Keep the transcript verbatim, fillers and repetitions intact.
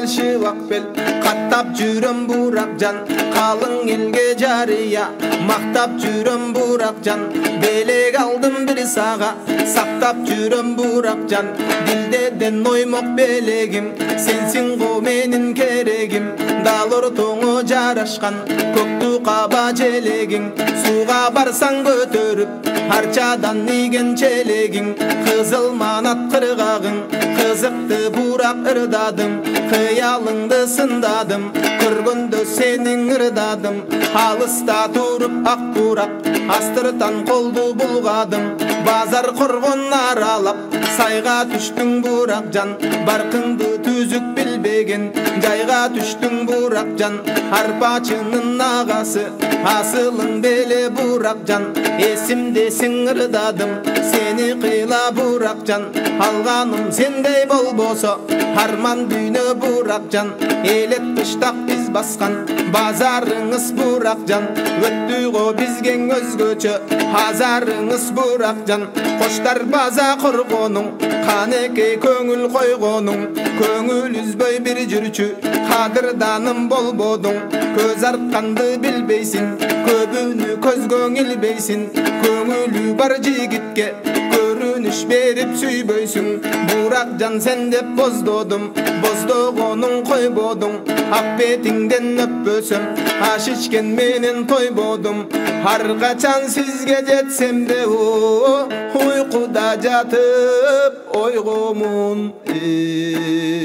шыбак бел каттап жүрөм бурак жан калың элге жарыя мактап жүрөм бурак жан белек алдым бир сага сактап жүрөм бурак жан дилдеден оймок белегим сенсиң го менин керегим дал ортоңо жарашкан көктү каба желегиң сууга барсаң көтөрүп арчадан ийген челегиң кызыл манат кыргагың кызыкты бурак ырдадым кыялыңды сындадым көргөндө сенин ырдадым алыста туруп ак бурак астыртан колду булгадым базар коргон аралап сайга түштүң бурак жан баркыңды түзүк билбеген жайга түштүң бурак жан арпачынын агасы асылың беле бурак жан эсимдесиң ырдадым сени кыйла бурак жан алганым сендей болбосо арман дүйнө бурак жан элет кыштак биз баскан базарыңыз бурак жан өттү го бизге өзгөчө азарыңыз бурак жан коштар база коргонуң канекей көңүл койгонуң көңүл үзбөй бир жүрчү кадырданым болбодуң көз артканды билбейсиң көбүнү көзгөң илбейсиң көңүлү бар жигитке көрүнүш берип сүйбөйсүң бурак жан сен деп боздодум боздогонуң койбодуң ак бетиңден өппөсөм аш ичкен менен тойбодум ар качан сизге жетсем де уйкуда жатып ойгомун